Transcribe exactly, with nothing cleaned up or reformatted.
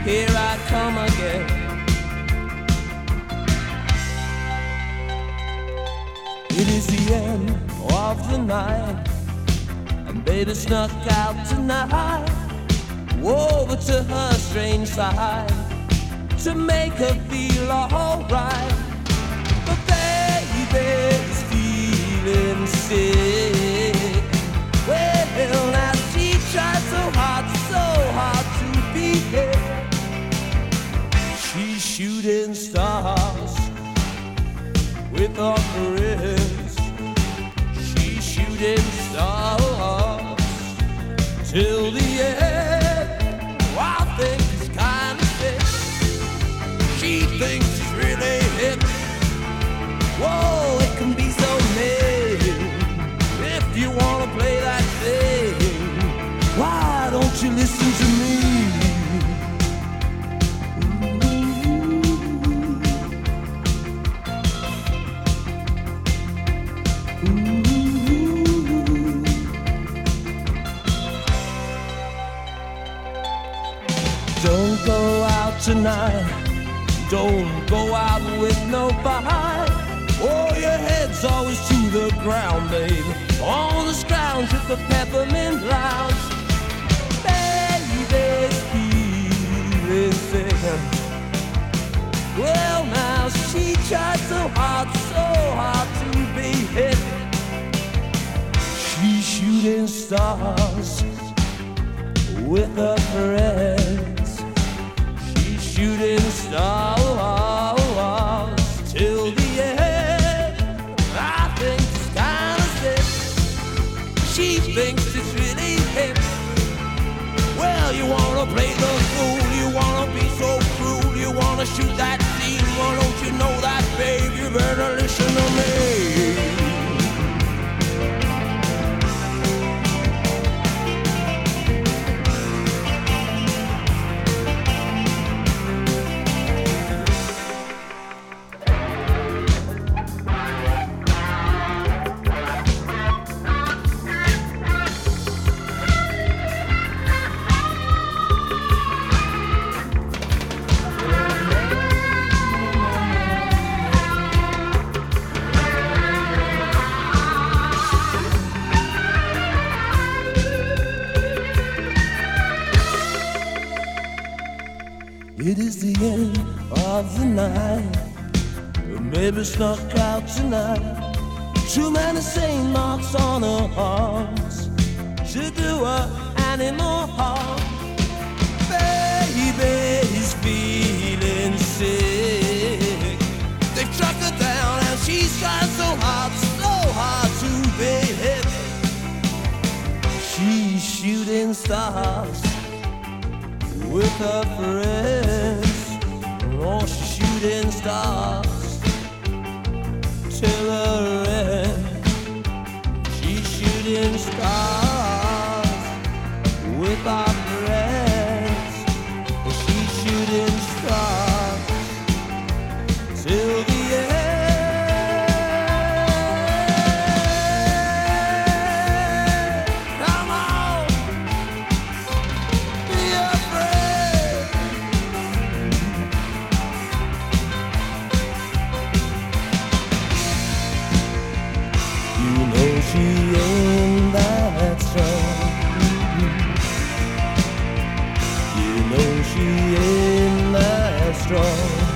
here I come again. It is the end of the night, and baby snuck out tonight, over to her strange side to make her feel alright. But baby's feeling sick. Well, now she tried so hard, so hard to be here. She's shooting stars with her caress. She's shooting stars till the end. Oh, I think it's kind of sick. She thinks she's really hip. Whoa, it can be so mean if you wanna play that thing. Why don't you listen to me? Don't go out tonight, don't go out with nobody. Oh, your head's always to the ground, babe, on the scrounge with the peppermint lounge. Baby's feeling sick. Well, now she tried so hard, so hard to be hit. She's shooting stars with her friends. She's shooting stars till the end. I think it's kind of sick. She thinks it's really hip. Well, you wanna play the fool, you wanna be so cruel, you wanna shoot that scene. Well, don't you know that, babe? You better listen to me. It is the end of the night, and baby snuck out tonight. Too many Saint marks on her arms to do her animal harm. Baby's feeling sick. They've struck her down and she's trying so hard, so hard to be hit. She's shooting stars with her friends. Oh, she's shooting stars till her end. She's shooting stars with our friends. She's shooting stars till the end. Come on, be afraid. You know she ain't that strong. You know she ain't that strong.